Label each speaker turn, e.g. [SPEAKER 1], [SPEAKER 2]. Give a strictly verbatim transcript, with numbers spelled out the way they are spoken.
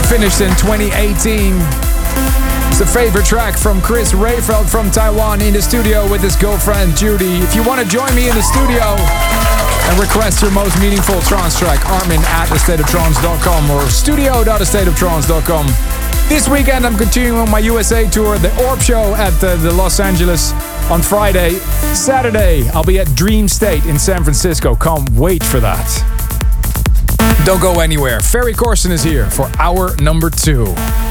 [SPEAKER 1] finished in twenty eighteen. It's a favorite track from Chris Rayfeld from Taiwan in the studio with his girlfriend Judy. If you want to join me in the studio and request your most meaningful trance track, Armin at a state of trance dot com or studio dot a state of trance dot com. This weekend I'm continuing on my U S A tour, the Orb Show at the, the Los Angeles on Friday. Saturday I'll be at Dream State in San Francisco. Can't wait for that. Don't go anywhere. Ferry Corsten is here for hour number two.